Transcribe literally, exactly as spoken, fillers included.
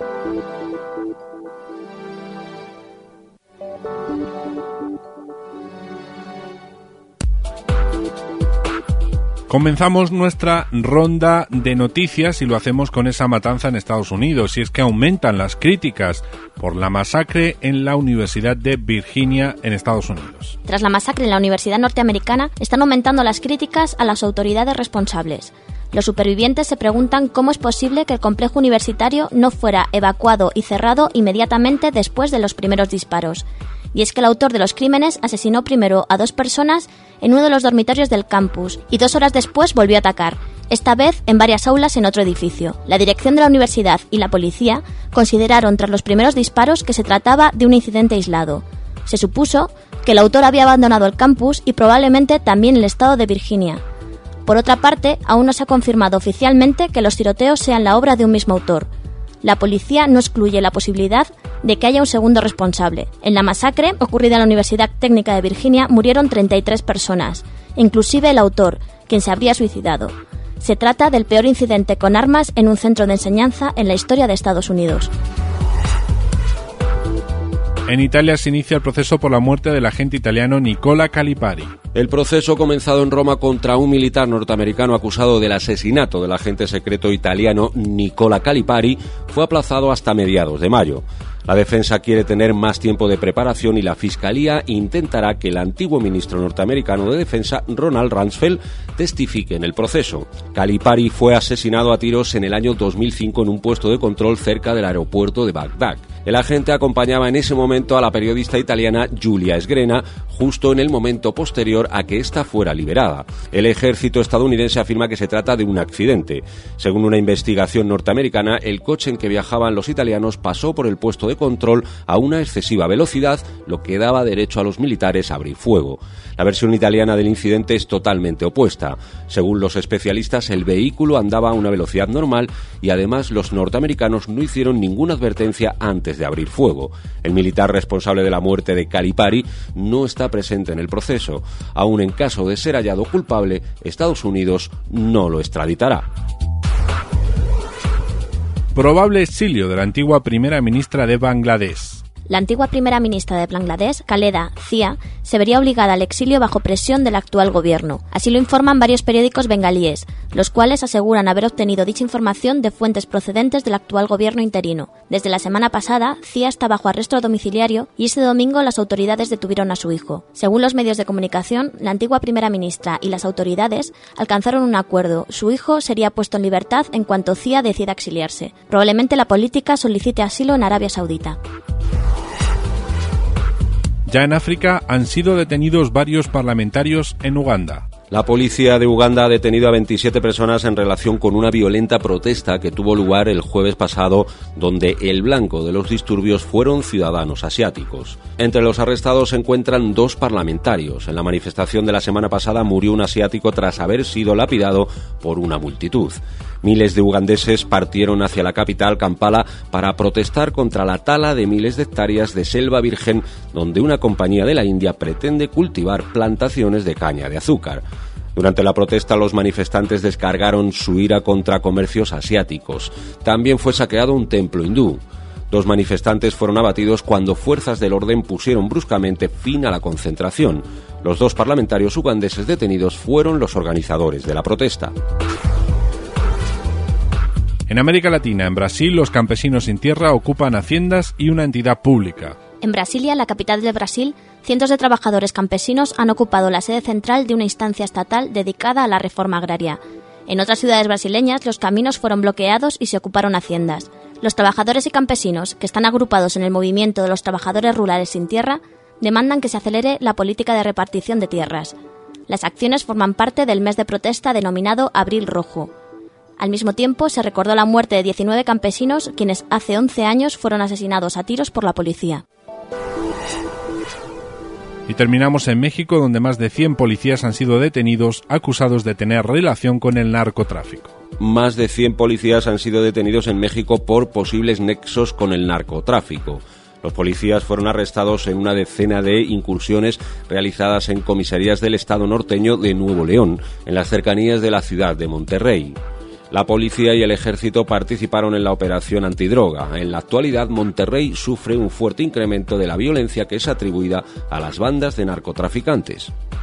Comenzamos nuestra ronda de noticias y lo hacemos con esa matanza en Estados Unidos, y es que aumentan las críticas por la masacre en la Universidad de Virginia en Estados Unidos. Tras la masacre en la Universidad norteamericana, están aumentando las críticas a las autoridades responsables. Los supervivientes se preguntan cómo es posible que el complejo universitario no fuera evacuado y cerrado inmediatamente después de los primeros disparos. Y es que el autor de los crímenes asesinó primero a dos personas en uno de los dormitorios del campus y dos horas después volvió a atacar, esta vez en varias aulas en otro edificio. La dirección de la universidad y la policía consideraron tras los primeros disparos que se trataba de un incidente aislado. Se supuso que el autor había abandonado el campus y probablemente también el estado de Virginia. Por otra parte, aún no se ha confirmado oficialmente que los tiroteos sean la obra de un mismo autor. La policía no excluye la posibilidad de que haya un segundo responsable. En la masacre, ocurrida en la Universidad Técnica de Virginia, murieron treinta y tres personas, inclusive el autor, quien se habría suicidado. Se trata del peor incidente con armas en un centro de enseñanza en la historia de Estados Unidos. En Italia se inicia el proceso por la muerte del agente italiano Nicola Calipari. El proceso comenzado en Roma contra un militar norteamericano acusado del asesinato del agente secreto italiano Nicola Calipari fue aplazado hasta mediados de mayo. La defensa quiere tener más tiempo de preparación y la Fiscalía intentará que el antiguo ministro norteamericano de Defensa, Ronald Rumsfeld, testifique en el proceso. Calipari fue asesinado a tiros en el año dos mil cinco en un puesto de control cerca del aeropuerto de Bagdad. El agente acompañaba en ese momento a la periodista italiana Giulia Sgrena, justo en el momento posterior a que ésta fuera liberada. El ejército estadounidense afirma que se trata de un accidente. Según una investigación norteamericana, el coche en que viajaban los italianos pasó por el puesto de control a una excesiva velocidad, lo que daba derecho a los militares a abrir fuego. La versión italiana del incidente es totalmente opuesta. Según los especialistas, el vehículo andaba a una velocidad normal y además los norteamericanos no hicieron ninguna advertencia antes de abrir fuego. El militar responsable de la muerte de Calipari no está presente en el proceso. Aún en caso de ser hallado culpable, Estados Unidos no lo extraditará. Probable exilio de la antigua primera ministra de Bangladesh. La antigua primera ministra de Bangladesh, Khaleda Zia, se vería obligada al exilio bajo presión del actual gobierno. Así lo informan varios periódicos bengalíes, los cuales aseguran haber obtenido dicha información de fuentes procedentes del actual gobierno interino. Desde la semana pasada, Zia está bajo arresto domiciliario y este domingo las autoridades detuvieron a su hijo. Según los medios de comunicación, la antigua primera ministra y las autoridades alcanzaron un acuerdo. Su hijo sería puesto en libertad en cuanto Zia decida exiliarse. Probablemente la política solicite asilo en Arabia Saudita. Ya en África han sido detenidos varios parlamentarios en Uganda. La policía de Uganda ha detenido a veintisiete personas en relación con una violenta protesta que tuvo lugar el jueves pasado, donde el blanco de los disturbios fueron ciudadanos asiáticos. Entre los arrestados se encuentran dos parlamentarios. En la manifestación de la semana pasada murió un asiático tras haber sido lapidado por una multitud. Miles de ugandeses partieron hacia la capital, Kampala, para protestar contra la tala de miles de hectáreas de selva virgen, donde una compañía de la India pretende cultivar plantaciones de caña de azúcar. Durante la protesta, los manifestantes descargaron su ira contra comercios asiáticos. También fue saqueado un templo hindú. Dos manifestantes fueron abatidos cuando fuerzas del orden pusieron bruscamente fin a la concentración. Los dos parlamentarios ugandeses detenidos fueron los organizadores de la protesta. En América Latina, en Brasil, los campesinos sin tierra ocupan haciendas y una entidad pública. En Brasilia, la capital del Brasil, cientos de trabajadores campesinos han ocupado la sede central de una instancia estatal dedicada a la reforma agraria. En otras ciudades brasileñas, los caminos fueron bloqueados y se ocuparon haciendas. Los trabajadores y campesinos, que están agrupados en el movimiento de los trabajadores rurales sin tierra, demandan que se acelere la política de repartición de tierras. Las acciones forman parte del mes de protesta denominado Abril Rojo. Al mismo tiempo, se recordó la muerte de diecinueve campesinos, quienes hace once años fueron asesinados a tiros por la policía. Y terminamos en México, donde más de cien policías han sido detenidos acusados de tener relación con el narcotráfico. Más de cien policías han sido detenidos en México por posibles nexos con el narcotráfico. Los policías fueron arrestados en una decena de incursiones realizadas en comisarías del estado norteño de Nuevo León, en las cercanías de la ciudad de Monterrey. La policía y el ejército participaron en la operación antidroga. En la actualidad, Monterrey sufre un fuerte incremento de la violencia que es atribuida a las bandas de narcotraficantes.